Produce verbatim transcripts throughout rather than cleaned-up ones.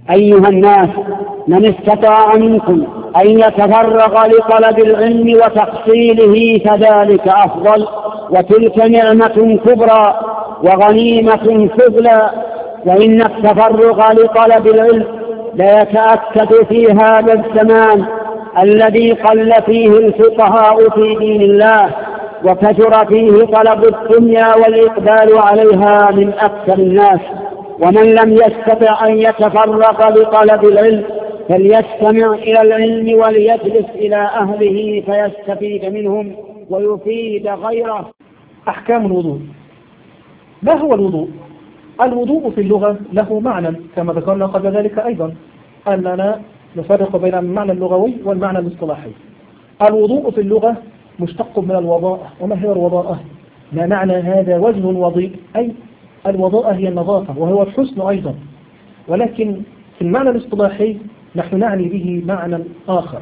أيها الناس، من استطاع منكم أن يتفرغ لطلب العلم وتحصيله فذلك أفضل، وتلك نعمة كبرى وغنيمة فضلى. وإن التفرغ لطلب العلم لا يتأكد في هذا الزمان الذي قل فيه الفقهاء في دين الله وكثر فيه طلب الدنيا والإقبال عليها من أكثر الناس. ومن لم يستطع أن يتفرغ لطلب العلم فليستمع إلى العلم وليجلس إلى أهله فيستفيد منهم ويفيد غيره. أحكام الوضوء. ما هو الوضوء؟ الوضوء في اللغة له معنى كما ذكرنا قبل ذلك أيضا أننا نفرق بين المعنى اللغوي والمعنى الاصطلاحي. الوضوء في اللغة مشتق من الوضاءة. وما هي الوضاءة؟ ما معنى هذا؟ وجه وضيء، أي الوضاءة هي النظافة وهو الحسن أيضا. ولكن في المعنى الاصطلاحي نحن نعني به معنى آخر.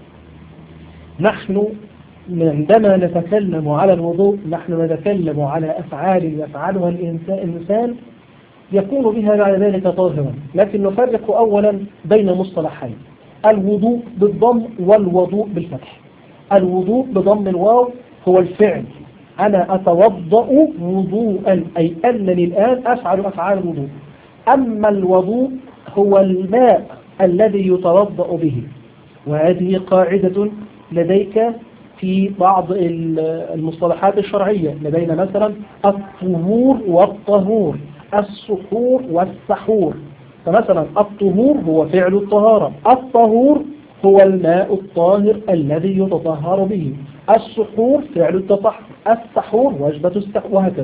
نحن عندما نتكلم على الوضوء نحن نتكلم على أفعال يفعلها الإنسان يكون بها بعد ذلك طاهرا. لكن نفرق أولا بين مصطلحين: الوضوء بالضم والوضوء بالفتح. الوضوء بضم الواو هو الفعل، أنا أتوضأ وضوءا، أي أنني الآن أفعل أفعال الوضوء. أما الوضوء هو الماء الذي يتوضأ به. وهذه قاعدة لديك في بعض المصطلحات الشرعية. لدينا مثلا الطهور والطهور، السحور والسحور. فمثلا الطهور هو فعل الطهارة، الطهور هو الماء الطاهر الذي يتطهر به، السحور فعل التطهر، السحور وجبة السحور، وهكذا.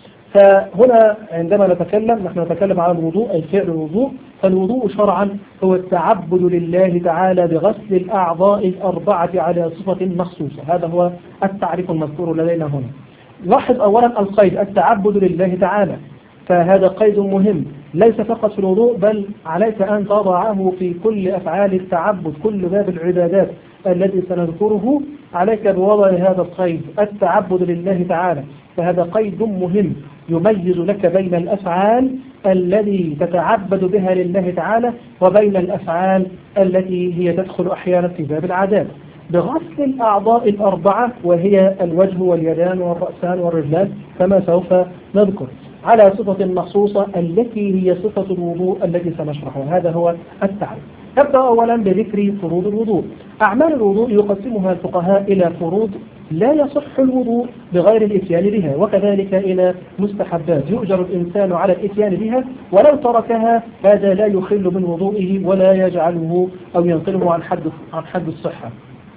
فهنا عندما نتكلم نحن نتكلم عن الوضوء أي فعل الوضوء. فالوضوء شرعا هو التعبد لله تعالى بغسل الأعضاء الأربعة على صفة مخصوصة. هذا هو التعريف المذكور لدينا هنا. لاحظ أولا القيد التعبد لله تعالى، فهذا قيد مهم ليس فقط في الوضوء بل عليك أن تضعه في كل أفعال التعبد، كل باب العبادات الذي سنذكره عليك بوضع هذا القيد التعبد لله تعالى. فهذا قيد مهم يميز لك بين الأفعال التي تتعبد بها لله تعالى وبين الأفعال التي هي تدخل أحيانا في باب العادات. بغسل الأعضاء الأربعة وهي الوجه واليدان والرأسان والرجلان كما سوف نذكر على صفة مخصوصة التي هي صفة الوضوء التي سنشرحها. هذا هو التعريف. نبدأ أولا بذكر فروض الوضوء. أعمال الوضوء يقسمها الفقهاء إلى فروض لا يصح الوضوء بغير الإتيان بها، وكذلك إلى مستحبات يؤجر الإنسان على الإتيان بها، ولو تركها هذا لا يخل من وضوئه ولا يجعله أو ينقله عن حد عن حد الصحة.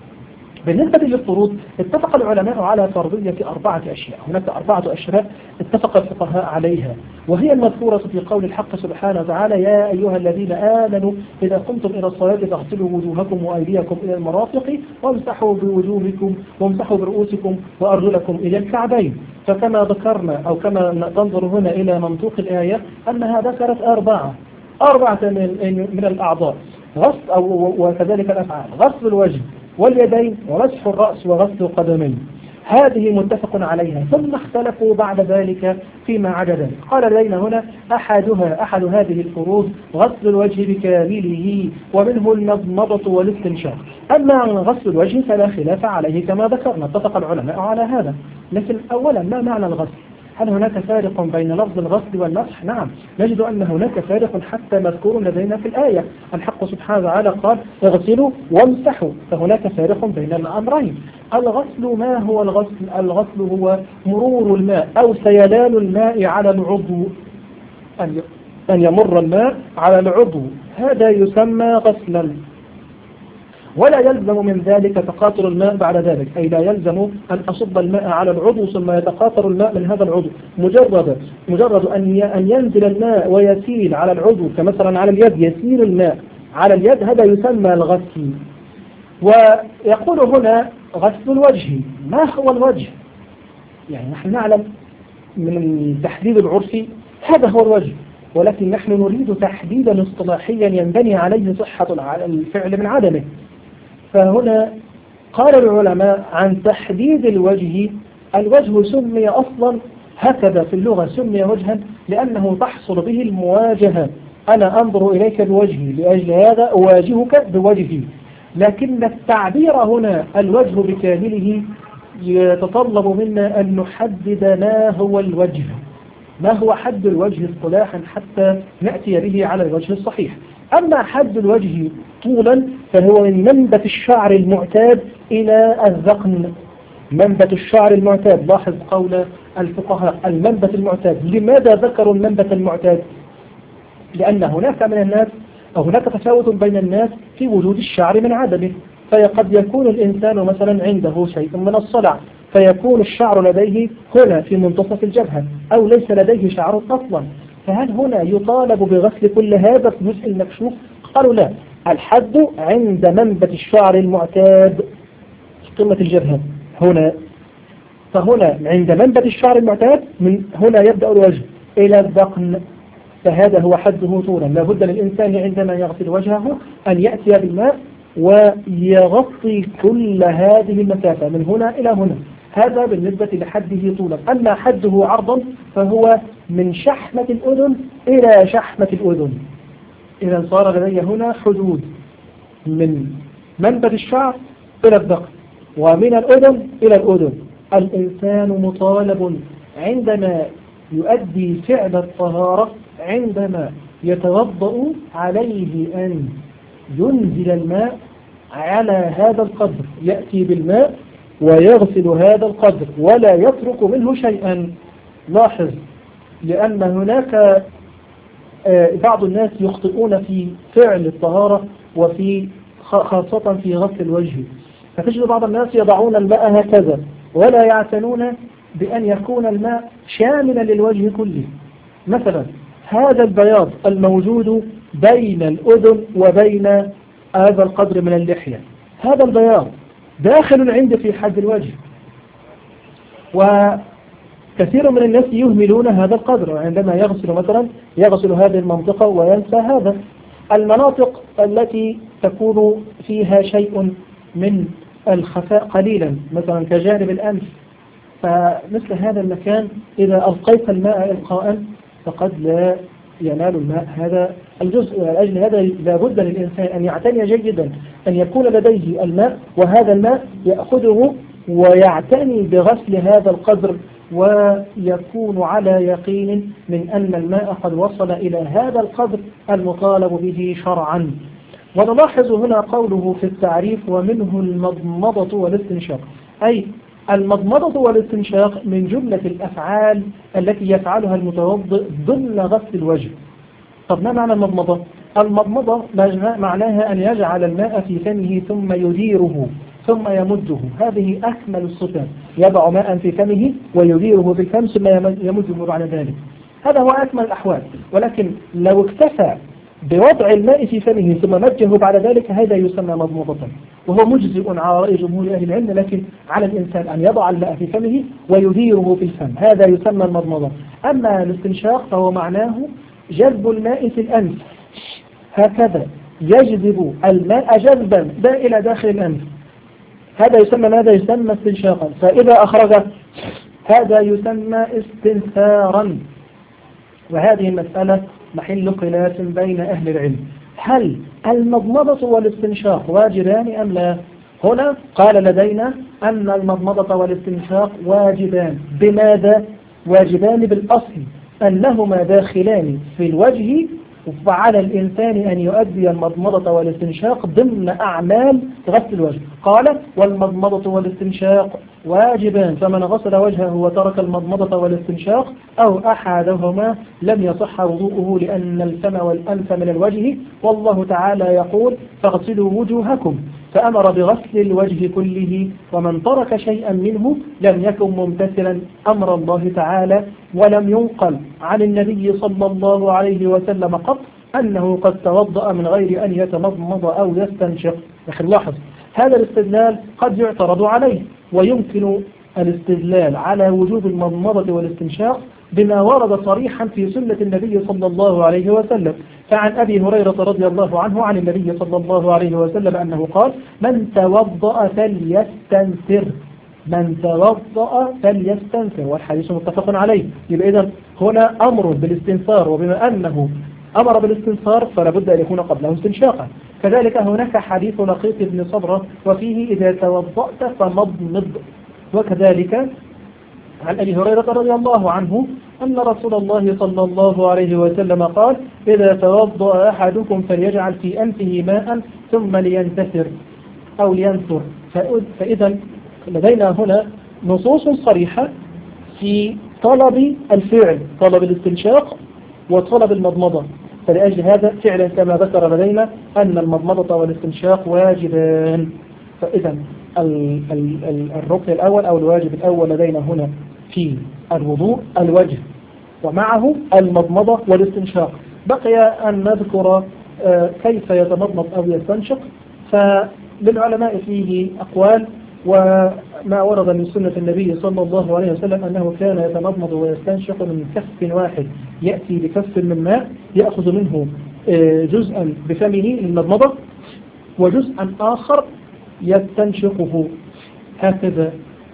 بالنسبة للفروض اتفق العلماء على فرضية أربعة أشياء. هناك أربعة أشياء اتفق الفقهاء عليها، وهي المذكورة في قول الحق سبحانه وتعالى: يا أيها الذين آمنوا إذا قمتم إلى الصلاة فاغسلوا وجوهكم وأيديكم إلى المرافق وامسحوا بوجوهكم وامسحوا برؤوسكم وأرجلكم إلى الكعبين. فكما ذكرنا أو كما تنظر هنا إلى منطوق الآية أنها ذكرت أربعة أربعة من, من الأعضاء، غسل أو وكذلك الأفعال: غسل الوجه واليدين ومسح الرأس وغسل القدمين. هذه متفق عليها. ثم اختلفوا بعد ذلك فيما عدا ذلك. قال لدينا هنا أحدها أحد هذه الفروض غسل الوجه بكامله ومنه المضمضة والاستنشاق. أما عن غسل الوجه فلا خلاف عليه كما ذكرنا، اتفق العلماء على هذا. لكن أولا ما معنى الغسل؟ هل هناك فارق بين لفظ الغسل والمسح؟ نعم، نجد أن هناك فارق حتى مذكور لدينا في الآية. الحق سبحانه وتعالى قال: اغسلوا وامسحوا، فهناك فارق بين الأمرين. الغسل ما هو الغسل؟ الغسل هو مرور الماء أو سيلان الماء على العضو، أن يمر الماء على العضو، هذا يسمى غسلا. ولا يلزم من ذلك تقاطر الماء بعد ذلك، أي لا يلزم أن أصب الماء على العضو ثم يتقاطر الماء من هذا العضو. مجرد مجرد أن أن ينزل الماء ويسيل على العضو، كمثلا على اليد يسيل الماء على اليد، هذا يسمى الغسل. ويقول هنا غسل الوجه. ما هو الوجه؟ يعني نحن نعلم من التحديد العرفي هذا هو الوجه، ولكن نحن نريد تحديدا اصطلاحيا ينبني عليه صحة الفعل من عدمه. فهنا قال العلماء عن تحديد الوجه: الوجه سمي أصلا هكذا في اللغة، سمي وجها لأنه تحصل به المواجهة، أنا أنظر إليك بوجهي، لأجل هذا أواجهك بوجهي. لكن التعبير هنا الوجه بكامله يتطلب منا أن نحدد ما هو الوجه، ما هو حد الوجه اصطلاحا حتى نأتي به على الوجه الصحيح. أما حد الوجه طولا فهو من منبت الشعر المعتاد إلى الذقن. منبت الشعر المعتاد، لاحظ قول الفقهاء المنبت المعتاد. لماذا ذكروا المنبت المعتاد؟ لأن هناك من الناس أو هناك تفاوت بين الناس في وجود الشعر من عدمه، فقد يكون الإنسان مثلا عنده شيء من الصلع فيكون الشعر لديه هنا في منتصف الجبهة، أو ليس لديه شعر أصلا، فهل هنا يطالب بغسل كل هذا الجزء المكشوف؟ قالوا لا، الحد عند منبت الشعر المعتاد في قمة الجبهة هنا. فهنا عند منبت الشعر المعتاد من هنا يبدأ الوجه إلى الذقن، فهذا هو حده طولا. لابد للإنسان عندما يغسل وجهه أن يأتي بالماء ويغطي كل هذه المسافة من هنا إلى هنا. هذا بالنسبة لحده طولا. أما حده عرضا فهو من شحمة الأذن إلى شحمة الأذن. إذا صار لدي هنا حدود من منبت الشعر إلى الذقن ومن الأذن إلى الأذن. الإنسان مطالب عندما يؤدي فعل الطهارة، عندما يتوضأ عليه أن ينزل الماء على هذا القدر، يأتي بالماء ويغسل هذا القدر ولا يترك منه شيئا. لاحظ، لأن هناك بعض الناس يخطئون في فعل الطهارة وفي خاصة في غسل الوجه، فتجد بعض الناس يضعون الماء هكذا ولا يعتنون بأن يكون الماء شاملا للوجه كله. مثلا هذا البياض الموجود بين الأذن وبين هذا القدر من اللحية، هذا البياض داخل عندي في حد الوجه، وكثير من الناس يهملون هذا القدر. عندما يغسل مثلا يغسل هذه المنطقة وينسى هذا. المناطق التي تكون فيها شيء من الخفاء قليلا مثلا كجانب الأنف، فمثل هذا المكان إذا ألقيت الماء إلقاء فقد لا ينال الماء هذا الجزء. لأجل هذا لابد للإنسان أن يعتني جيدا أن يكون لديه الماء، وهذا الماء يأخذه ويعتني بغسل هذا القدر ويكون على يقين من أن الماء قد وصل إلى هذا القدر المطالب به شرعا. ونلاحظ هنا قوله في التعريف ومنه المضمضة والاستنشاق، أي المضمضة والاستنشاق من جملة الأفعال التي يفعلها المتوضئ ضمن غسل الوجه. طب ما معنى المضمضة؟ المضمضة معناها أن يجعل الماء في فمه ثم يديره ثم يمده. هذه أكمل الصفات، يضع ماء في فمه ويديره في الفم ثم يمده بعد ذلك. هذا هو أكمل الأحوال. ولكن لو اكتفى بوضع الماء في فمه ثم مجه بعد ذلك هذا يسمى مضمضة، وهو مجزئ على رأي جمهور أهل العلم، لكن على الإنسان أن يضع الماء في فمه ويديره في الفم، هذا يسمى المضمضة. أما الاستنشاق فهو معناه جذب الماء في الأنف، هكذا يجذب الماء جذبا دا إلى داخل الأنف، هذا يسمى ماذا؟ يسمى استنشاقا. فإذا أخرج هذا يسمى استنثارا. وهذه المسألة محل خلاف بين أهل العلم، هل المضمضة والاستنشاق واجبان أم لا؟ هنا قال لدينا أن المضمضة والاستنشاق واجبان. بماذا؟ واجبان بالأصل أنهما داخلان في الوجه، فعلى الإنسان أن يؤدي المضمضة والاستنشاق ضمن أعمال غسل الوجه. قال والمضمضة والاستنشاق واجبان، فمن غسل وجهه وترك المضمضة والاستنشاق أو أحدهما لم يصح وضوءه، لأن الفم والأنف من الوجه، والله تعالى يقول فاغسلوا وجوهكم، فأمر بغسل الوجه كله، ومن ترك شيئا منه لم يكن ممتثلا أمر الله تعالى. ولم ينقل عن النبي صلى الله عليه وسلم قط أنه قد توضأ من غير أن يتمضمض أو يستنشق. لكن لاحظ هذا الاستدلال قد يعترض عليه، ويمكن الاستدلال على وجوب المضمضة والاستنشاق بما ورد صريحا في سنة النبي صلى الله عليه وسلم. فعن أبي هريرة رضي الله عنه عن النبي صلى الله عليه وسلم أنه قال من توضأ فليستنثر، من توضأ فليستنثر، والحديث متفق عليه. يبقى إذن هنا أمر بالاستنثار، وبما أنه أمر بالاستنصار فلا بد أن يكون قبله استنشاقا. كذلك هناك حديث لقيط بن صبرة وفيه إذا توضأت فمضمض. وكذلك عن أبي هريرة رضي الله عنه أن رسول الله صلى الله عليه وسلم قال إذا توضأ أحدكم فليجعل في أنفه ماء ثم لينتثر أو لينثر. فإذا لدينا هنا نصوص صريحة في طلب الفعل، طلب الاستنشاق وطلب المضمضة. فلأجل هذا فعلا كما ذكر لدينا أن المضمضة والاستنشاق واجبان. فإذا الركن الأول أو الواجب الأول لدينا هنا في الوضوء الوجه ومعه المضمضة والاستنشاق. بقي أن نذكر كيف يتمضمض أو يستنشق. فللعلماء فيه أقوال، وما ورد من سنة النبي صلى الله عليه وسلم أنه كان يتمضمض ويستنشق من كف واحد، يأتي بكف من ماء يأخذ منه جزءا بفمه للمضمضة وجزءا آخر يستنشقه هكذا.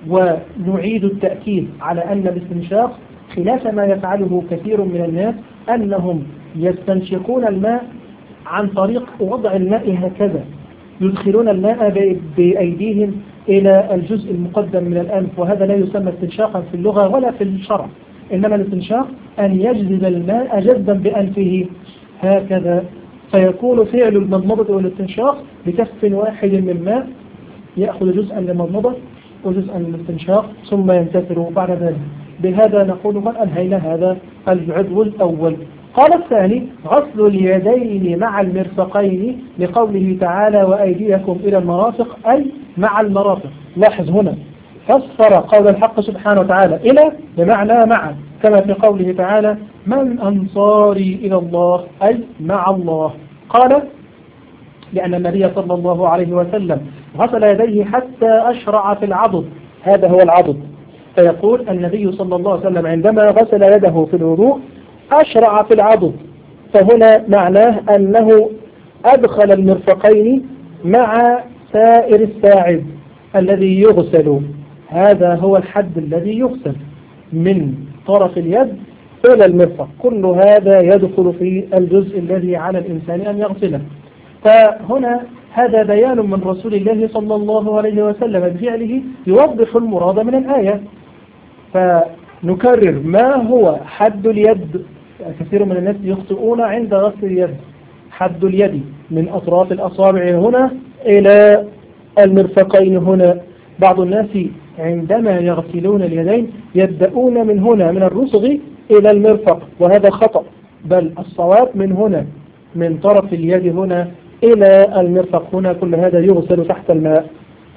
ونعيد التأكيد على أن الاستنشاق خلاف ما يفعله كثير من الناس أنهم يستنشقون الماء عن طريق وضع الماء هكذا، يدخلون الماء بأيديهم إلى الجزء المقدم من الأنف، وهذا لا يسمى استنشاقا في اللغة ولا في الشرع. إنما الاستنشاق أن يجذب الماء جذبا بأنفه هكذا، فيكون فعل المضمضة والاستنشاق بكف واحد من ماء يأخذ جزءا للمضمضة وجزءا للاستنشاق ثم ينتثر بعد ذلك. بهذا نقول قد أنهينا هذا العضو الأول. قال الثاني غسل اليدين مع المرفقين لقوله تعالى وأيديكم إلى المرافق، أي مع المرافق. لاحظ هنا فسر قول الحق سبحانه وتعالى إلى بمعنى مع، كما في قوله تعالى من أنصاري إلى الله، أي مع الله. قال لأن النبي صلى الله عليه وسلم غسل يديه حتى أشرع في العضد، هذا هو العضد. فيقول النبي صلى الله عليه وسلم عندما غسل يده في الوضوء أشرع في العضد، فهنا معناه أنه أدخل المرفقين مع سائر الساعد الذي يغسل. هذا هو الحد الذي يغسل من طرف اليد إلى المرفق، كل هذا يدخل في الجزء الذي على الإنسان أن يغسله. فهنا هذا بيان من رسول الله صلى الله عليه وسلم بفعله يوضح المراد من الآية. فنكرر ما هو حد اليد. كثير من الناس يخطئون عند غسل اليد. حد اليد من أطراف الأصابع هنا إلى المرفقين هنا. بعض الناس عندما يغسلون اليدين يبدأون من هنا من الرسغ إلى المرفق، وهذا خطأ، بل الصواب من هنا من طرف اليد هنا إلى المرفق هنا، كل هذا يغسل تحت الماء.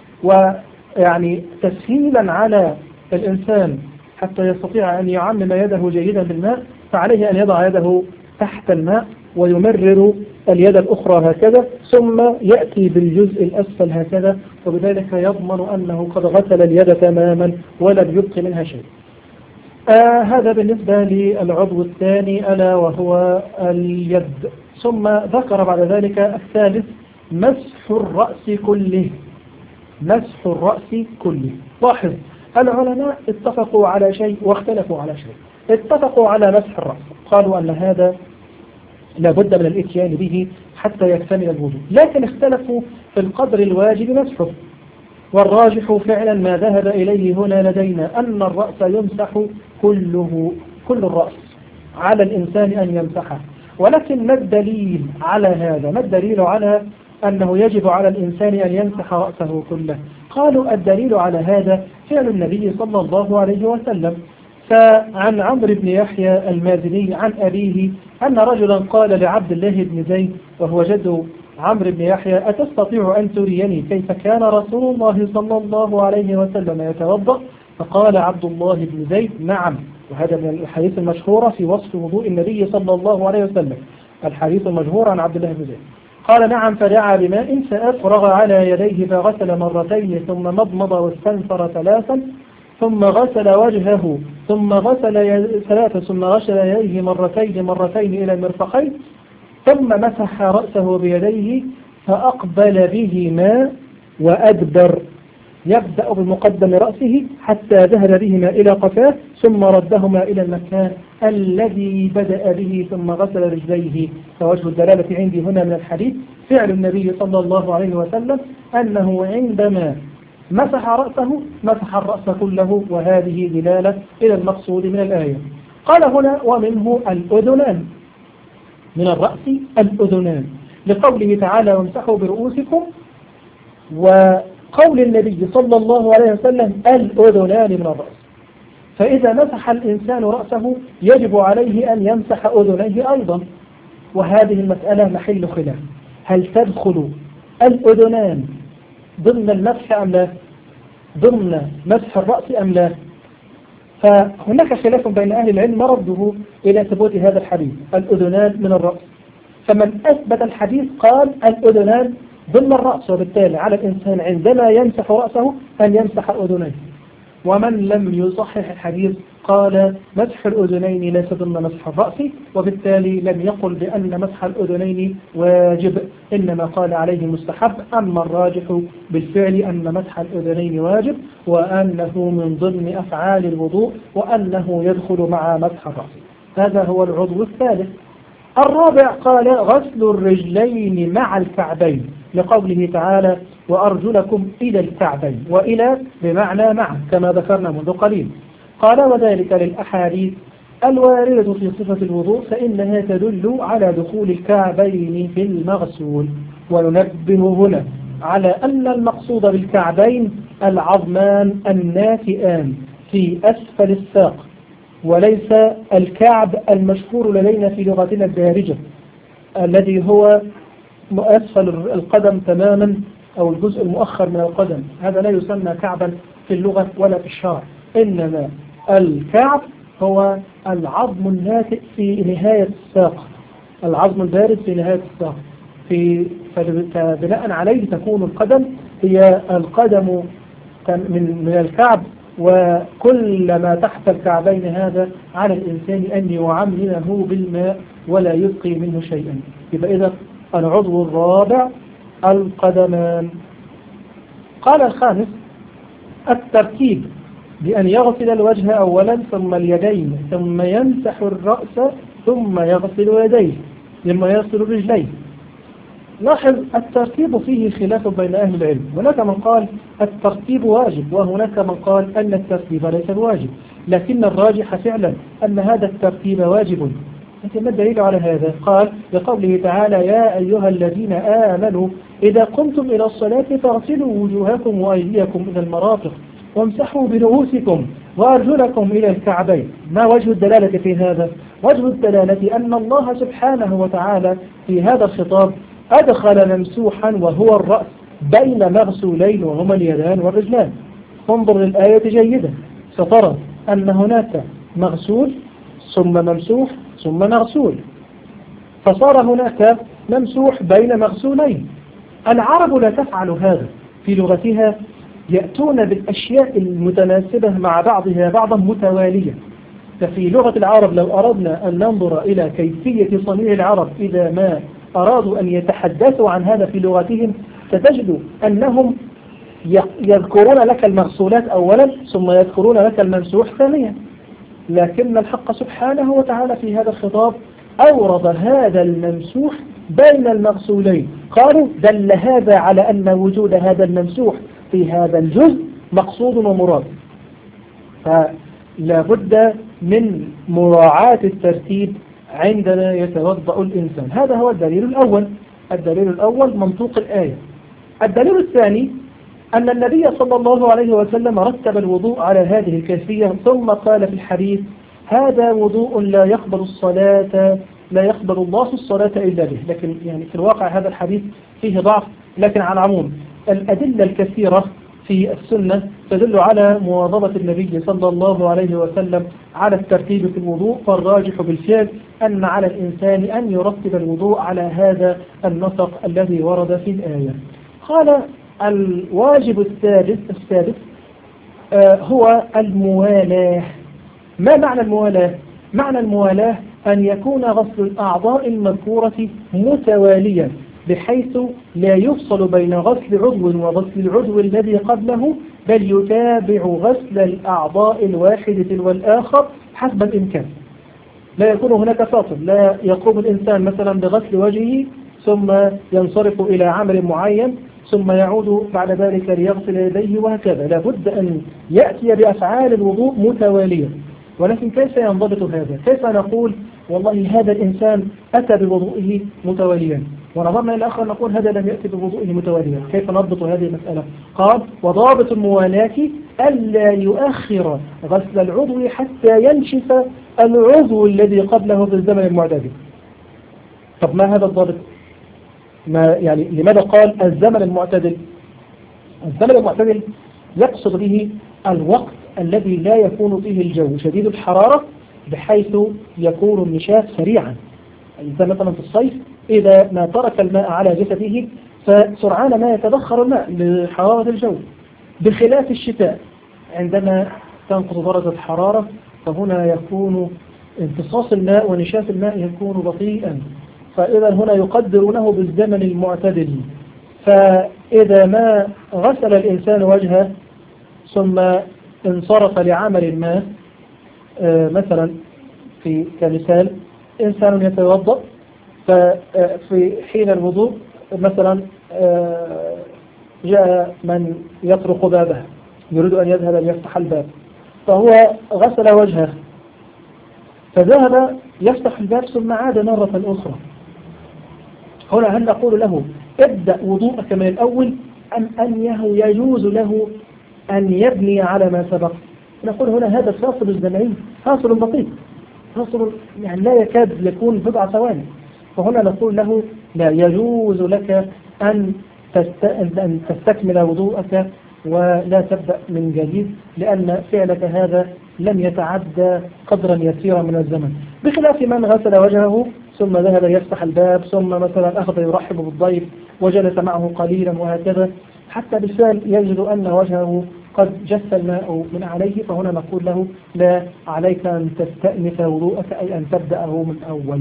ويعني تسهيلا على الإنسان حتى يستطيع أن يعمم يده جيدا بالماء، فعليه أن يضع يده تحت الماء ويمرر اليد الأخرى هكذا، ثم يأتي بالجزء الأسفل هكذا، وبذلك يضمن أنه قد غسل اليد تماما ولم يبق منها شيء. آه هذا بالنسبة للعضو الثاني ألا وهو اليد. ثم ذكر بعد ذلك الثالث مسح الرأس كله. مسح الرأس كله. لاحظ العلماء اتفقوا على شيء واختلفوا على شيء. اتفقوا على مسح الرأس، قالوا أن هذا لابد من الاتيان به حتى يكتمل الوضوء، لكن اختلفوا في القدر الواجب مسحه. والراجح فعلا ما ذهب إليه هنا لدينا أن الرأس يمسح كله، كل الرأس على الإنسان أن يمسحه. ولكن ما الدليل على هذا؟ ما الدليل على أنه يجب على الإنسان أن يمسح رأسه كله؟ قالوا الدليل على هذا فعل النبي صلى الله عليه وسلم. فعن عمرو بن يحيى المازني عن أبيه أن رجلا قال لعبد الله بن زيد وهو جد عمرو بن يحيى أتستطيع أن تريني كيف كان رسول الله صلى الله عليه وسلم يتوضأ؟ فقال عبد الله بن زيد نعم. وهذا من الحديث المشهورة في وصف وضوء النبي صلى الله عليه وسلم، الحديث المشهور عن عبد الله بن زيد. قال نعم، فدعا بماء فأفرغ على يديه فغسل مرتين ثم مضمض واستنثر ثلاثا ثم غسل وجهه ثم غسل ثلاثة ثم غسل يديه مرتين مرتين إلى المرفقين ثم مسح رأسه بيديه فأقبل بهما وأدبر. يبدأ بمقدم رأسه حتى ذهب بهما إلى قفاه ثم ردهما إلى المكان الذي بدأ به ثم غسل رجليه. فوجه الدلالة عندي هنا من الحديث فعل النبي صلى الله عليه وسلم أنه عندما مسح رأسه مسح الرأس كله، وهذه دلالة إلى المقصود من الآية. قال هنا ومنه الأذنان، من الرأس الأذنان، لقوله تعالى وامسحوا برؤوسكم، وقول النبي صلى الله عليه وسلم الأذنان من الرأس. فإذا مسح الإنسان رأسه يجب عليه أن يمسح أذنيه أيضا، وهذه المسألة محل خلاف، هل تدخل الأذنان ضمن المسح أم لا، ضمن مسح الرأس أم لا؟ فهناك خلاف بين أهل العلم مرده إلى ثبوت هذا الحديث الأذنان من الرأس. فمن أثبت الحديث قال الأذنان ضمن الرأس، وبالتالي على الإنسان عندما يمسح رأسه أن يمسح أذنيه. ومن لم يصحح الحديث قال مسح الأذنين ليس ضمن مسح الرأس، وبالتالي لم يقل بأن مسح الأذنين واجب، إنما قال عليه مستحب. أما الراجح بالفعل أن مسح الأذنين واجب، وأنه من ضمن أفعال الوضوء، وأنه يدخل مع مسح الرأس. هذا هو العضو الثالث. الرابع قال غسل الرجلين مع الكعبين، لقوله تعالى وأرجلكم إلى الكعبين، وإلى بمعنى مع كما ذكرنا منذ قليل. قال وذلك للأحاديث الواردة في صفة الوضوء فإنها تدل على دخول الكعبين في المغسول. وننبه هنا على أن المقصود بالكعبين العظمان الناتئان في أسفل الساق، وليس الكعب المشهور لدينا في لغتنا الدارجة الذي هو أسفل القدم تماما أو الجزء المؤخر من القدم. هذا لا يسمى كعبا في اللغة ولا في الشرع، إنما الكعب هو العظم الناتئ في نهاية الساق، العظم البارد في نهاية الساق. في فبناء عليه تكون القدم هي القدم من من الكعب، وكل ما تحت الكعبين هذا على الإنسان أن يعممه بالماء ولا يبقي منه شيئا. يبقى إذا العضو الرابع القدمان. قال الخامس الترتيب بأن يغسل الوجه أولا ثم اليدين ثم يمسح الرأس ثم يغسل يديه ثم يغسل الرجلين. لاحظ الترتيب فيه خلاف بين أهل العلم، هناك من قال الترتيب واجب، وهناك من قال أن الترتيب ليس واجب، لكن الراجح فعلا أن هذا الترتيب واجب. أنت ما الدليل على هذا؟ قال لقوله تعالى يا أيها الذين آمنوا إذا قمتم إلى الصلاة فاغسلوا وجوهكم وأيديكم إلى المرافق وامسحوا برؤوسكم وأرجلكم إلى الكعبين. ما وجه الدلالة في هذا؟ وجه الدلالة أن الله سبحانه وتعالى في هذا الخطاب أدخل ممسوحا وهو الرأس بين مغسولين وهما اليدان والرجلان. انظر للآية جيدا سترى أن هناك مغسول ثم ممسوح ثم مغسول، فصار هناك ممسوح بين مغسولين. العرب لا تفعل هذا في لغتها، يأتون بالأشياء المتناسبة مع بعضها بعضا متوالية. ففي لغة العرب لو أردنا أن ننظر إلى كيفية صنيع العرب إذا ما أرادوا أن يتحدثوا عن هذا في لغتهم ستجد أنهم يذكرون لك المغسولات أولا ثم يذكرون لك الممسوح ثانيا. لكن الحق سبحانه وتعالى في هذا الخطاب أورد هذا الممسوح بين المغسولين. قالوا دل هذا على أن وجود هذا الممسوح في هذا الجزء مقصود ومراد. فلا بد من مراعاة الترتيب عندما يتوضأ الإنسان. هذا هو الدليل الأول. الدليل الأول منطوق الآية. الدليل الثاني أن النبي صلى الله عليه وسلم رتب الوضوء على هذه الكيفية، ثم قال في الحديث هذا وضوء لا يقبل الصلاة لا يقبل الله الصلاة إلا به. لكن يعني في الواقع هذا الحديث فيه ضعف، لكن على العموم الأدلة الكثيرة في السنة تدل على مواظبة النبي صلى الله عليه وسلم على الترتيب في الوضوء، فالراجح بالفعل أن على الإنسان أن يرتب الوضوء على هذا النسق الذي ورد في الآية. قال الواجب الثالث السادس آه هو الموالاة. ما معنى الموالاة؟ معنى الموالاة أن يكون غسل الأعضاء المذكورة متواليا بحيث لا يفصل بين غسل عضو وغسل العضو الذي قبله بل يتابع غسل الأعضاء الواحدة تلو الآخر حسب الإمكان. لا يكون هناك فاصل، لا يقوم الإنسان مثلا بغسل وجهه ثم ينصرف إلى عمل معين ثم يعود بعد ذلك ليغسل يديه وهكذا. لا بد أن يأتي بأفعال الوضوء متوالية. ولكن كيف ينضبط هذا؟ كيف نقول والله هذا الإنسان أتى بوضوئه متواليا، ونظرنا إلى آخر نقول هذا لم يأتي بوضوئه متواليا؟ كيف نضبط هذه المسألة؟ قال وضابط الموالاة ألا يؤخر غسل العضو حتى ينشف العضو الذي قبله في الزمن المعتدل. طب ما هذا الضابط؟ ما يعني لماذا قال الزمن المعتدل؟ الزمن المعتدل يقصد به الوقت الذي لا يكون فيه الجو شديد الحرارة بحيث يكون النشاف سريعا. الإنسان مثلا في الصيف إذا ما ترك الماء على جسده فسرعان ما يتبخر الماء لحرارة الجو، بخلاف الشتاء عندما تنقص درجة الحرارة فهنا يكون امتصاص الماء ونشاف الماء يكون بطيئا، فإذا هنا يقدرونه بالزمن المعتدل. فإذا ما غسل الإنسان وجهه ثم انصرف لعمل ما، آه مثلا في كمثال إنسان يتوضأ ففي حين الوضوء مثلا آه جاء من يطرق بابه يريد أن يذهب ليفتح الباب، فهو غسل وجهه فذهب يفتح الباب ثم عاد مرة أخرى. هنا هل نقول له ابدأ وضوءك من الأول أم أنه يجوز له أن يبني على ما سبق؟ نقول هنا هذا فاصل الزمني، فاصل بسيط، فاصل يعني لا يكاد يكون بضع ثواني. فهنا نقول له لا يجوز لك أن أن تستكمل وضوءك ولا تبدأ من جديد، لأن فعلك هذا لم يتعدى قدرا يسيرا من الزمن، بخلاف من غسل وجهه ثم ذهب يفتح الباب ثم مثلا أخذ يرحب بالضيف وجلس معه قليلا وهكذا حتى بالفعل يجد أن وجهه قد جف الماء من عليه، فهنا نقول له لا عليك أن تستأنف وضوءك أي أن تبدأه من أول.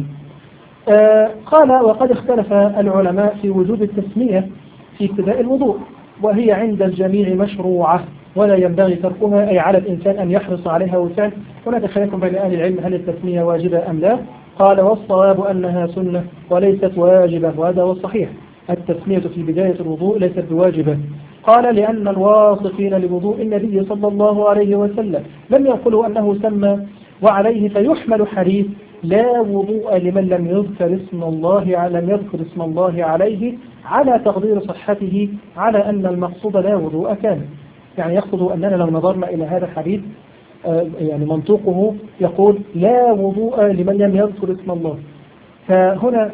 آه قال وقد اختلف العلماء في وجوب التسمية في ابتداء الوضوء، وهي عند الجميع مشروعة ولا ينبغي تركها، أي على الإنسان أن يحرص عليها وفعل. هناك خلاف بين أهل العلم هل التسمية واجبة أم لا. قال والصواب أنها سنة وليست واجبة، وهذا هو الصحيح. التسمية في بداية الوضوء ليست بواجبة. قال لأن الواصفين لوضوء النبي صلى الله عليه وسلم لم يقولوا أنه سمى، وعليه فيحمل حديث لا وضوء لمن لم يذكر اسم الله لم يذكر اسم الله عليه على تقدير صحته، على أن المقصود لا وضوء كان. يعني يقصد أننا لو نظرنا إلى هذا الحديث يعني منطوقه يقول لا وضوء لمن لم يذكر اسم الله، فهنا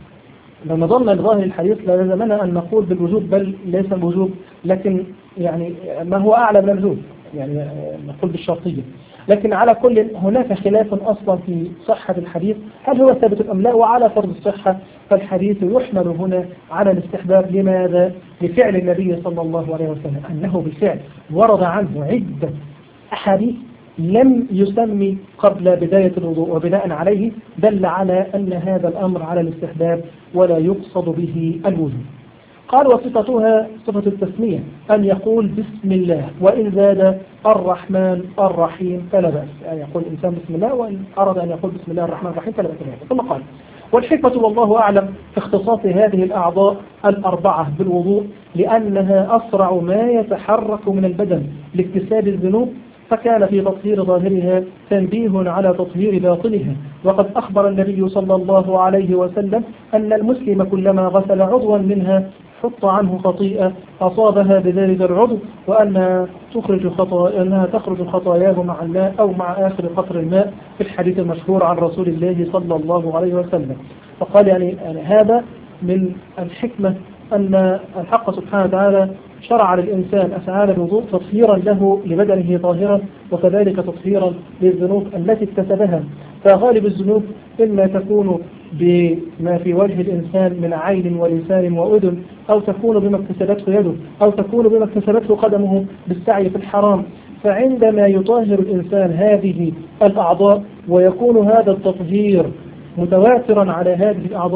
لو نظرنا لظاهر الحديث لازمنا أن نقول بالوجوب بل ليس الوجوب، لكن يعني ما هو أعلى من الوجوب يعني نقول بالشرطية. لكن على كل هناك خلاف أصلا في صحة الحديث هل هو ثابت أم لا، وعلى فرض الصحة فالحديث يحمل هنا على الاستحباب. لماذا؟ لفعل النبي صلى الله عليه وسلم أنه بالفعل ورد عنه عدة أحاديث لم يسمي قبل بداية الوضوء، وبناء عليه دل على أن هذا الأمر على الاستحباب ولا يقصد به الوجوب. قال وصفتها صفة التسمية أن يقول بسم الله، وإن زاد الرحمن الرحيم فلا بأس، يعني يقول الإنسان بسم الله وإن أراد أن يقول بسم الله الرحمن الرحيم فلا بأس. ثم قال والحكمة والله أعلم في اختصاص هذه الأعضاء الأربعة بالوضوء لأنها أسرع ما يتحرك من البدن لاكتساب الذنوب، فكان في تطهير ظاهرها تنبيه على تطهير باطنها. وقد أخبر النبي صلى الله عليه وسلم أن المسلم كلما غسل عضوا منها حط عنه خطيئة أصابها بذلك العضو، وأنها تخرج خطايا أنها تخرج خطاياه مع الماء أو مع آخر قطر الماء في الحديث المشهور عن رسول الله صلى الله عليه وسلم. فقال يعني, يعني هذا من الحكمة أن الحق سبحانه وتعالى شرع للإنسان أفعال الوضوء تطهيرا له لبدنه طاهرا، وكذلك تطهيرا للذنوب التي اكتسبها. فغالب الذنوب إما تكون بما في وجه الإنسان من عين ولسان وأذن، أو تكون بما اكتسبته يده، أو تكون بما اكتسبته قدمه بالسعي في الحرام. فعندما يطهر الإنسان هذه الأعضاء ويكون هذا التطهير متواترا على هذه الأعضاء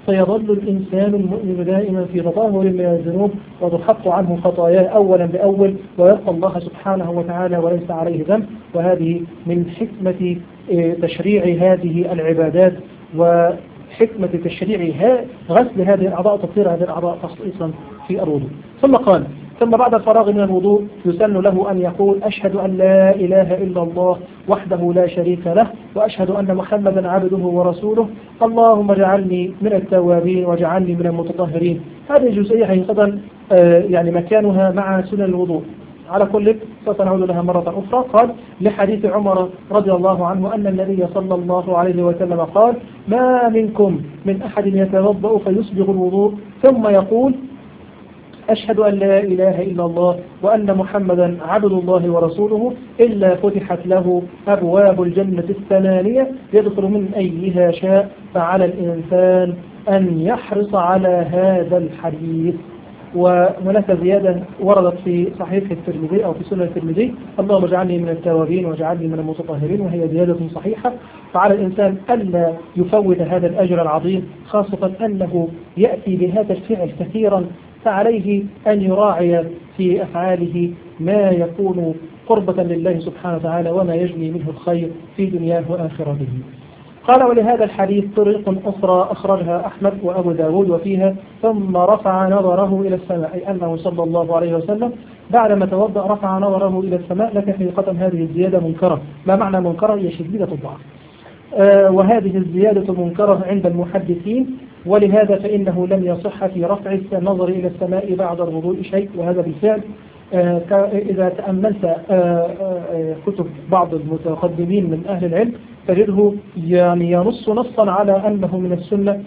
فيظل الإنسان المؤمن دائما في تطهر من الذنوب وتحط عنه خطاياه أولا بأول ويلقى الله سبحانه وتعالى وليس عليه ذنب. وهذه من حكمة تشريع هذه العبادات وحكمة تشريع غسل هذه الأعضاء وتطهير هذه الأعضاء خصيصا في الوضوء. ثم قال: ثم بعد الفراغ من الوضوء يسن له أن يقول: أشهد أن لا إله إلا الله وحده لا شريك له وأشهد أن محمدا عبده ورسوله اللهم اجعلني من التوابين واجعلني من المتطهرين. هذه الجزئية حقيقة يعني مكانها مع سنن الوضوء. على كل سوف نعود لها مرة أخرى. قال: لحديث عمر رضي الله عنه أن النبي صلى الله عليه وسلم قال: ما منكم من أحد يتوضأ فيسبغ الوضوء ثم يقول: أشهد أن لا إله إلا الله وأن محمدا عبد الله ورسوله إلا فتحت له أبواب الجنة الثمانية يدخل من أيها شاء. فعلى الإنسان أن يحرص على هذا الحديث. وهناك زيادة وردت في صحيح الترمذي أو في سنن الترمذي: اللهم اجعلني من التوابين واجعلني من المتطهرين، وهي زيادة صحيحة. فعلى الإنسان ألا يفوت هذا الأجر العظيم، خاصة أنه يأتي بهذا الفعل كثيرا، فعليه أن يراعي في أفعاله ما يكون قربة لله سبحانه وتعالى وما يجني منه الخير في دنياه وآخرته. قال: ولهذا الحديث طريق أخرى أخرجها أحمد وأبو داود وفيها: ثم رفع نظره إلى السماء، أي أنه صلى الله عليه وسلم بعدما توضأ رفع نظره إلى السماء. لكن حقيقة هذه الزيادة منكرة. ما معنى منكرة؟ هي شديدة الضعف. آه وهذه الزيادة منكرة عند المحدثين، ولهذا فإنه لم يصح في رفع النظر إلى السماء بعد الوضوء شيء. وهذا بالفعل آه إذا تأملت آه آه كتب بعض المتقدمين من أهل العلم تجده يعني ينص نصا على أنه من السنة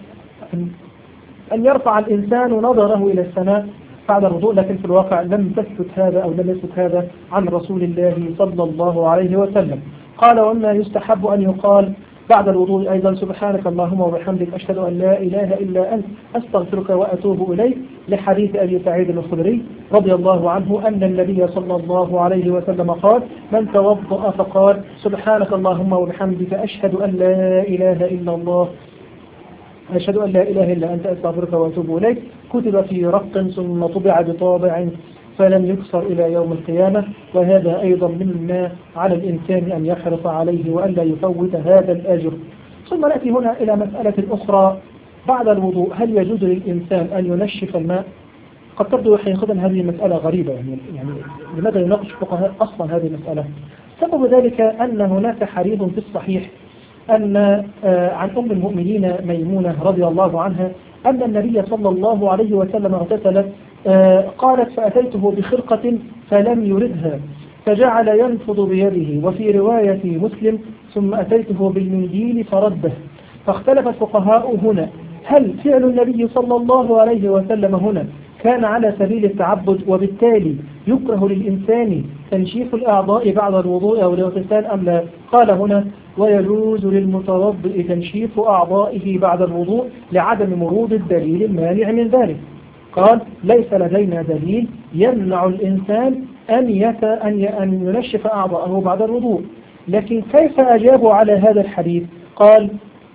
أن يرفع الإنسان نظره إلى السماء بعد الوضوء، لكن في الواقع لم تثبت هذا أو لم يثبت هذا عن رسول الله صلى الله عليه وسلم. قال: وما يستحب أن يقال بعد الوضوء أيضا: سبحانك اللهم وبحمدك أشهد أن لا إله إلا أنت أستغفرك وأتوب إليك، لحديث أبي سعيد الخدري رضي الله عنه أن النبي صلى الله عليه وسلم قال: من توضأ فقال سبحانك اللهم وبحمدك أشهد أن لا إله إلا الله أشهد أن لا إله إلا أنت أستغفرك وأتوب إليك، كتب في رق ثم طبع بطابع فلم يكسر إلى يوم القيامة. وهذا أيضا مما على الإنسان أن يحرص عليه وألا يفوت هذا الأجر. ثم نأتي هنا إلى مسألة أخرى بعد الوضوء: هل يجوز للإنسان أن ينشف الماء؟ قد تبدو حقيقة هذه المسألة غريبة، يعني, يعني لماذا يناقش فقهاء أصلا هذه المسألة؟ سبب ذلك أن هناك حديث في الصحيح أن عن أم المؤمنين ميمونة رضي الله عنها أن النبي صلى الله عليه وسلم اغتسل، قالت: فأتيته بخرقة فلم يردها فجعل ينفض بيده. وفي رواية مسلم: ثم أتيته بالمنديل فرده. فاختلف الفقهاء هنا: هل فعل النبي صلى الله عليه وسلم هنا كان على سبيل التعبد وبالتالي يكره للإنسان تنشيف الأعضاء بعد الوضوء أو الاغتسال أم لا؟ قال هنا: ويجوز للمتوضئ تنشيف أعضائه بعد الوضوء لعدم مرود الدليل المانع من ذلك. قال: ليس لدينا دليل يمنع الإنسان أن يت أن ينشف أعضاءه بعد الوضوء. لكن كيف أجابوا على هذا الحديث؟ قال: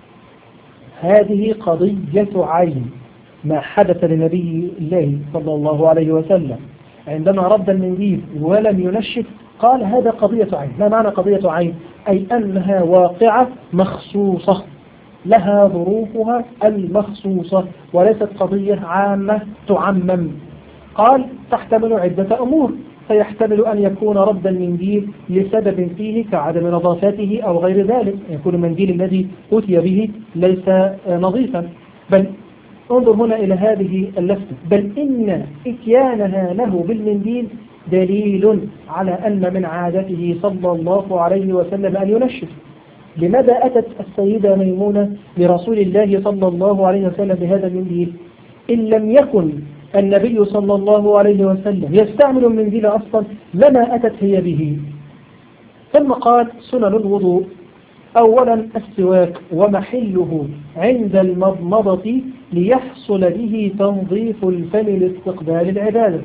هذه قضية عين. ما حدث لنبي الله صلى الله عليه وسلم عندما رد المنديل ولم ينشف، قال: هذا قضية عين. ما معنى قضية عين؟ أي أنها واقعة مخصوصة لها ظروفها المخصوصة وليست قضية عامة تعمم. قال: تحتمل عدة أمور، فيحتمل أن يكون رد المنديل لسبب فيه كعدم نظافته أو غير ذلك، يكون المنديل الذي أتي به ليس نظيفا. بل انظر هنا إلى هذه اللفتة: بل إن إتيانها له بالمنديل دليل على أن من عادته صلى الله عليه وسلم أن ينشف. لماذا أتت السيدة ميمونة لرسول الله صلى الله عليه وسلم بهذا المنديل؟ إن لم يكن النبي صلى الله عليه وسلم يستعمل المنديل أصلا لما أتت هي به. ثم قال: سنن الوضوء: أولا السواك، ومحله عند المضمضة ليحصل به تنظيف الفم لاستقبال العبادة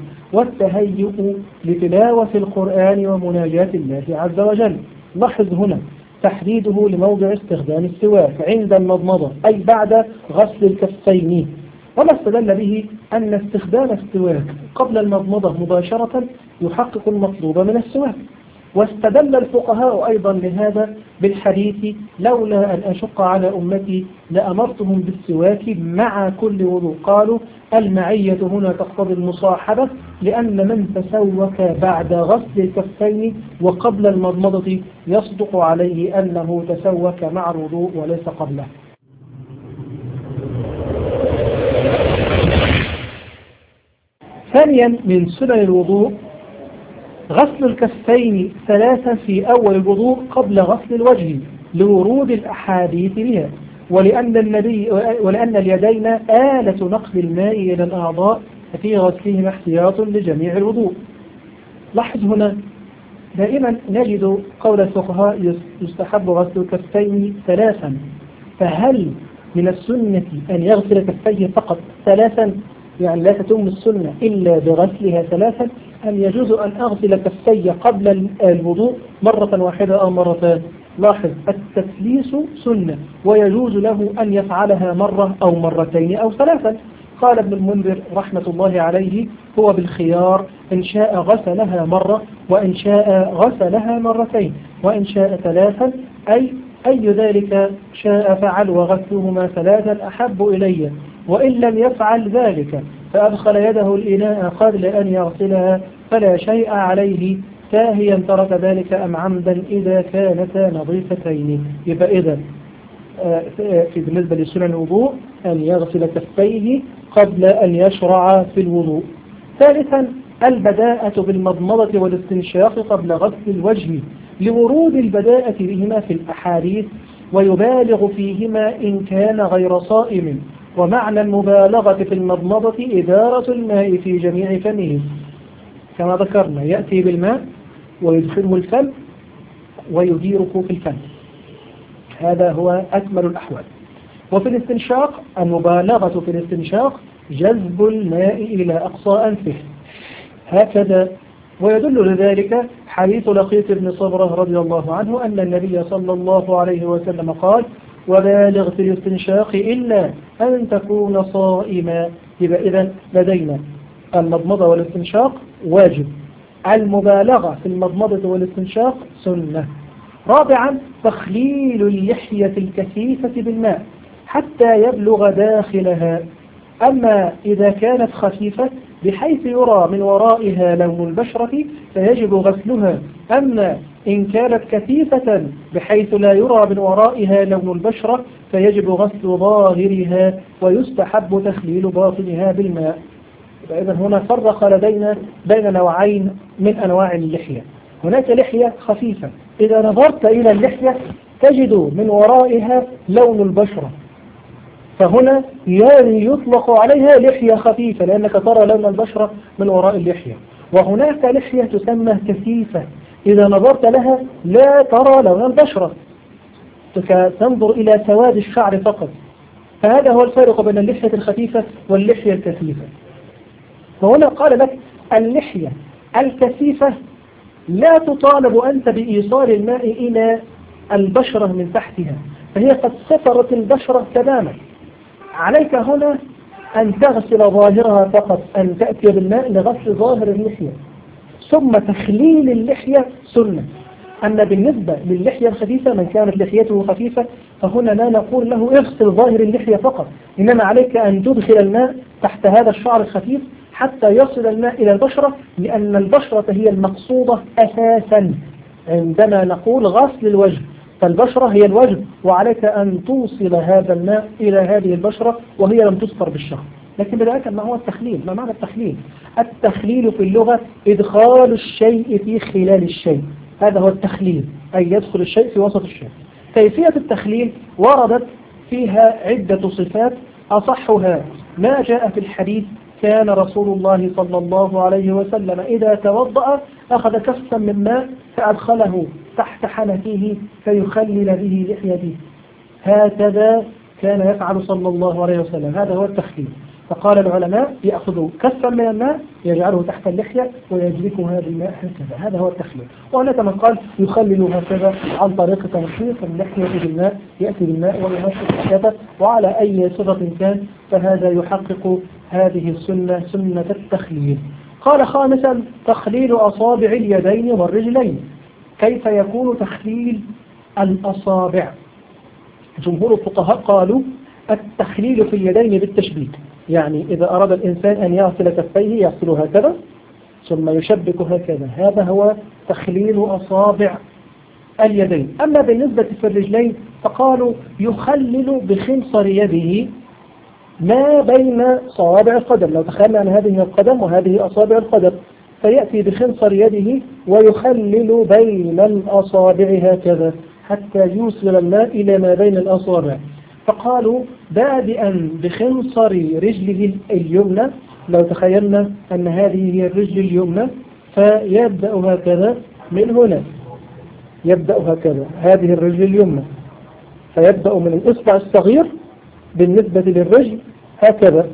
والتهيؤ لتلاوة القرآن ومناجاة الله عز وجل. لاحظ هنا تحديده لموضع استخدام السواك عند المضمضة أي بعد غسل الكفين. وما استدل به أن استخدام السواك قبل المضمضة مباشرة يحقق المطلوب من السواك. واستدل الفقهاء أيضا لهذا بالحديث لولا أن أشق على أمتي لأمرتهم بالسواك مع كل وضوء. قالوا المعية هنا تقتضي المصاحبة لأن من تسوك بعد غسل الكفين وقبل المضمضة يصدق عليه أنه تسوك مع الوضوء وليس قبله. ثانيا من سنن الوضوء غسل الكفين ثلاثا في أول الوضوء قبل غسل الوجه لورود الأحاديث بها، ولأن, النبي ولأن اليدين آلة نقل الماء إلى الأعضاء ففي غسلهما احتياط لجميع الوضوء. لاحظ هنا دائما نجد قول الفقهاء يستحب غسل الكفين ثلاثا، فهل من السنة أن يغسل كفيه فقط ثلاثا يعني لا تتم السنة إلا بغسلها ثلاثا، أم يجوز أن أغسل كفي قبل الوضوء مرة واحدة أو مرتان؟ لاحظ التثليث سنة ويجوز له أن يفعلها مرة أو مرتين أو ثلاثا. قال ابن المنذر رحمة الله عليه هو بالخيار إن شاء غسلها مرة وإن شاء غسلها مرتين وإن شاء ثلاثا أي أي ذلك شاء فعل وغسلهما ثلاثا أحب إلي، وإن لم يفعل ذلك فأدخل يده الإناء قبل أن يغسلها فلا شيء عليه ساهيا ترك ذلك أم عمدا إذا كانتا نظيفتين. يبقى إذا في بالنسبة لسنن الوضوء أن يغسل كفيه قبل أن يشرع في الوضوء. ثالثا البداءة بالمضمضة والاستنشاق قبل غسل الوجه لورود البداءة بهما في الأحاديث ويبالغ فيهما إن كان غير صائم. ومعنى المبالغة في المضمضة إدارة الماء في جميع فمه كما ذكرنا، يأتي بالماء ويدخله الفم ويديره في الفم، هذا هو أكمل الأحوال. وفي الاستنشاق المبالغة في الاستنشاق جذب الماء إلى أقصى أنفه هكذا. ويدل لذلك حديث لقيط بن صبرة رضي الله عنه أن النبي صلى الله عليه وسلم قال وبالغ في الاستنشاق إلا أن تكون صائما. يبقى إذن لدينا المضمضة والاستنشاق واجب، المبالغة في المضمضة والاستنشاق سنة. رابعا تخليل اللحية الكثيفة بالماء حتى يبلغ داخلها، أما إذا كانت خفيفة بحيث يرى من ورائها لون البشرة فيجب غسلها، أما إن كانت كثيفة بحيث لا يرى من ورائها لون البشرة فيجب غسل ظاهرها ويستحب تخليل باطنها بالماء. إذا هنا فرق لدينا بين نوعين من أنواع اللحية. هناك لحية خفيفة إذا نظرت إلى اللحية تجد من ورائها لون البشرة، فهنا يطلق عليها لحية خفيفة لأنك ترى لون البشرة من وراء اللحية. وهناك لحية تسمى كثيفة إذا نظرت لها لا ترى لون البشرة، تنظر إلى سواد الشعر فقط. فهذا هو الفارق بين اللحية الخفيفة واللحية الكثيفة. وهنا قال لك اللحية الكثيفة لا تطالب أنت بإيصال الماء إلى البشرة من تحتها، فهي قد سترت البشرة تماما. عليك هنا أن تغسل ظاهرها فقط، أن تأتي بالماء لغسل ظاهر اللحية، ثم تخليل اللحية سنة. أن بالنسبة للحية الخفيفة من كانت لحيته خفيفة فهنا لا نقول له اغسل ظاهر اللحية فقط، إنما عليك أن تدخل الماء تحت هذا الشعر الخفيف حتى يصل الماء إلى البشرة، لأن البشرة هي المقصودة أساسا عندما نقول غسل الوجه، فالبشرة هي الوجه وعليك أن توصل هذا الماء إلى هذه البشرة وهي لم تستر بالشهر. لكن بداية ما هو التخليل؟ ما معنى التخليل؟ التخليل في اللغة إدخال الشيء في خلال الشيء، هذا هو التخليل، أي يدخل الشيء في وسط الشيء. كيفية التخليل وردت فيها عدة صفات، أصحها ما جاء في الحديث كان رسول الله صلى الله عليه وسلم إذا توضأ أخذ كفا من ماء فأدخله تحت حنكه فيخلل به لحيته، هكذا كان يفعل صلى الله عليه وسلم، هذا هو التخليل. فقال العلماء يأخذ كفا من الماء يجعله تحت اللحية ويجلكها بالماء هكذا، هذا هو التخليل. وهناك من قال يخلل هكذا عن طريق تنشيط اللحية بالماء، يأتي بالماء وينشط هكذا، وعلى أي صفة كان فهذا يحقق هذه السنة، سنة التخليل. قال خامسا تخليل أصابع اليدين والرجلين. كيف يكون تخليل الأصابع؟ جمهور الفقهاء قالوا التخليل في اليدين بالتشبيك، يعني إذا أراد الإنسان أن يغسل كفيه يغسل هكذا ثم يشبك هكذا، هذا هو تخليل أصابع اليدين. أما بالنسبة في الرجلين فقالوا يخلل بخنصر يده ما بين صوابع القدم. لو تخيلنا أن هذه القدم وهذه أصابع القدم، فيأتي بخنصر يده ويخلل بين الأصابع هكذا حتى يوصل الماء إلى ما بين الأصابع. فقالوا بادئا بخنصر رجله اليمنى، لو تخيلنا أن هذه هي الرجل اليمنى فيبدأ هكذا من هنا، يبدأ هكذا هذه الرجل اليمنى، فيبدأ من الإصبع الصغير بالنسبة للرجل هكذا،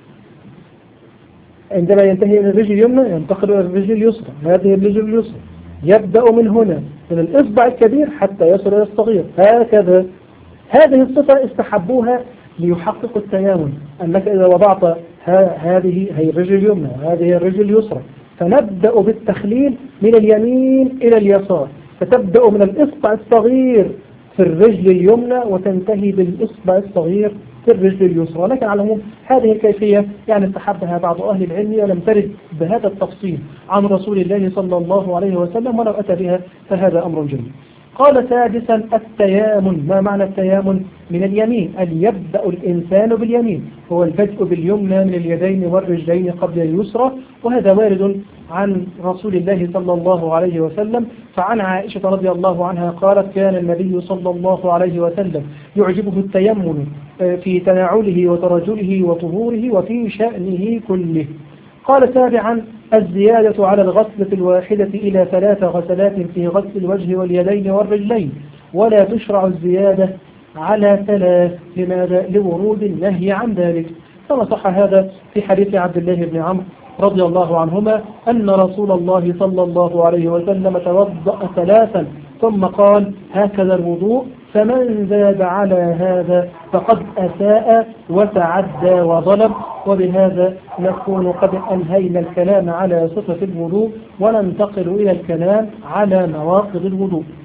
عندما ينتهي من الرجل اليمنى ينتقل إلى الرجل اليسرى، هذه الرجل اليسرى يبدأ من هنا من الإصبع الكبير حتى يصل إلى الصغير هكذا. هذه الصفة استحبوها ليحققوا التيامن، أنك إذا وضعت هذه هي الرجل اليمنى وهذه الرجل اليسرى فنبدأ بالتخليل من اليمين إلى اليسار، فتبدأ من الإصبع الصغير في الرجل اليمنى وتنتهي بالإصبع الصغير في الرجل اليسرى. لكن على العموم هذه الكيفية يعني استحبها بعض أهل العلم ولم ترد بهذا التفصيل عن رسول الله صلى الله عليه وسلم، ولو أتى بها فهذا أمر جميل. قال سادسا التيامن. ما معنى التيامن؟ من اليمين، أن يبدأ الإنسان باليمين، هو البدء باليمنى من اليدين والرجلين قبل اليسرى، وهذا وارد عن رسول الله صلى الله عليه وسلم. فعن عائشة رضي الله عنها قالت كان النبي صلى الله عليه وسلم يعجبه التيمن في تناوله وترجله وطهوره وفي شأنه كله. قال سابعا الزيادة على الغسلة الواحدة إلى ثلاث غسلات في غسل الوجه واليدين والرجلين، ولا تشرع الزيادة على ثلاث. لماذا؟ لورود النهي عن ذلك. كما صح هذا في حديث عبد الله بن عمرو رضي الله عنهما أن رسول الله صلى الله عليه وسلم توضأ ثلاثا ثم قال هكذا الوضوء، فمن زاد على هذا فقد أساء وتعدى وظلم. وبهذا نكون قد أنهينا الكلام على صفة الوضوء وننتقل إلى الكلام على نواقض الوضوء.